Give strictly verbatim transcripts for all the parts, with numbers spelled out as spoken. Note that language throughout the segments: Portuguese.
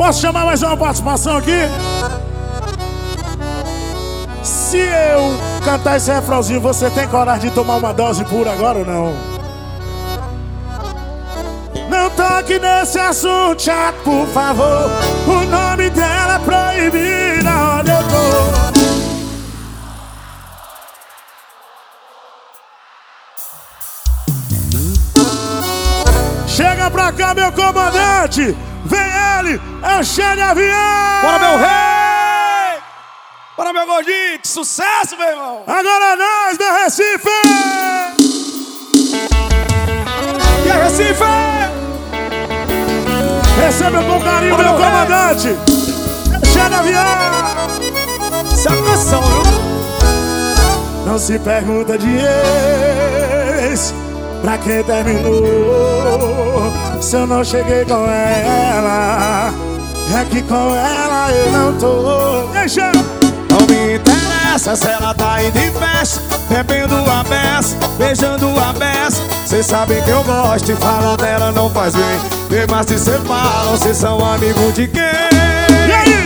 Posso chamar mais uma participação aqui? Se eu cantar esse refrãozinho, você tem coragem de tomar uma dose pura agora ou não? Não toque nesse assunto chato, por favor. O nome dela é proibido onde eu tô. Chega pra cá, meu comandante. Vem ele, é o Xande Avião. Bora, meu rei! Bora, meu gordinho! Que sucesso, meu irmão! Agora é nós, do Recife! E aí, Recife? Receba com carinho, Bora, meu meu comandante. É o Xande Avião. Essa é a canção, viu? Não se pergunta de ex, pra quem terminou. Se eu não cheguei com ela, é que com ela eu não tô. Deixa! Não me interessa se ela tá indo em festa, bebendo a beça, beijando a beça. Cês sabem que eu gosto e falar dela não faz bem. Vê, mas se cê falam, cês são amigos de quem? E aí?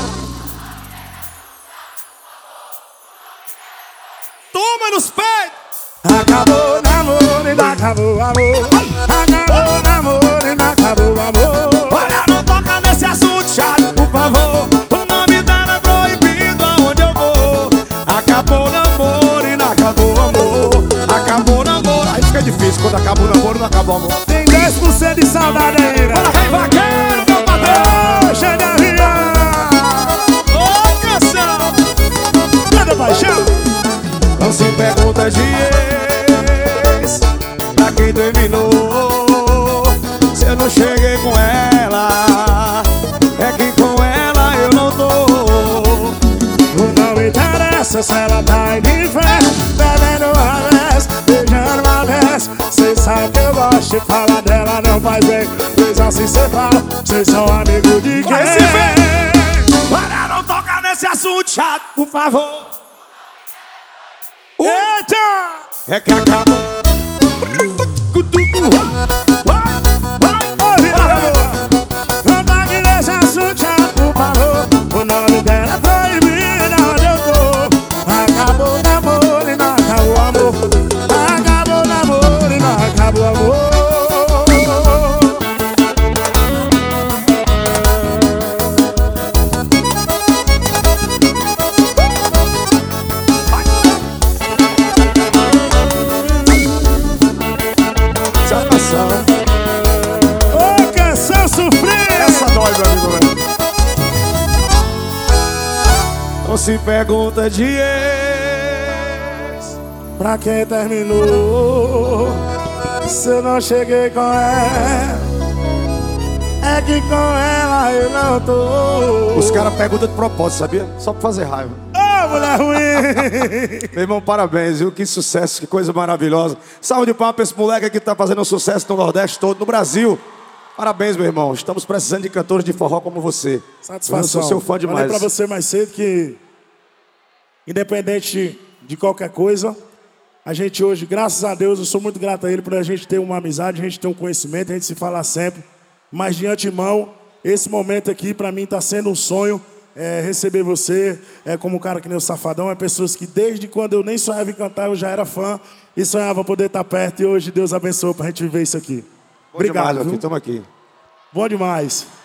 Toma nos peitos! Acabou o namoro e não acabou o amor. Acabou o namoro e não acabou o amor. Olha, não toca nesse assunto chato, por favor. O nome dela é proibido aonde eu vou. Acabou o namoro e não acabou o amor. Acabou o namoro. Aí fica difícil quando acaba o namoro e não acaba o amor. Tem dez por cento de saudade aí, né? Bora, rei vaqueiro, meu patrão! Ô, Xande Avião! Ô, canção! Manda paixão! Não se pergunta de ex, pra quem terminou. Se eu não cheguei com ela, é que com ela eu não tô. Não me interessa se ela tá em festa, bebendo uma vez, beijando uma vez. Cês sabem que eu gosto de falar dela, não faz bem. Pois assim cê fala, cês são amigos de quem? Vai se ver! Para, não tocar nesse assunto chato, por favor. Eita! É que acabou. Não toque nesse assunto chato, por favor. O nome dela é proibido onde eu tô. Acabou o namoro e não acabou o amor. Acabou o namoro e não acabou o amor. Essa canção, Ô, canção sofrida! essa dói, meu amigo, velho. Não se pergunta de ex. Pra quem terminou, se eu não cheguei com ela, é que com ela eu não tô. Os caras perguntam de propósito, sabia? Só pra fazer raiva. Ô, mulher ruim! Meu irmão, parabéns, viu? Que sucesso, que coisa maravilhosa. Salve de palmas pra esse moleque que tá fazendo um sucesso no Nordeste todo, no Brasil. Parabéns, meu irmão. Estamos precisando de cantores de forró como você. Satisfação. Eu sou seu fã demais. Falei pra você mais cedo que, independente de qualquer coisa, a gente hoje, graças a Deus, eu sou muito grato a ele por a gente ter uma amizade, a gente ter um conhecimento, a gente se falar sempre. Mas de antemão, esse momento aqui pra mim tá sendo um sonho. É, receber você é, como um cara que nem o Safadão. É pessoas que desde quando eu nem sonhava em cantar, eu já era fã e sonhava poder estar perto. E hoje Deus abençoe pra gente viver isso aqui. Bom Obrigado, demais, viu? Estamos aqui. Bom demais.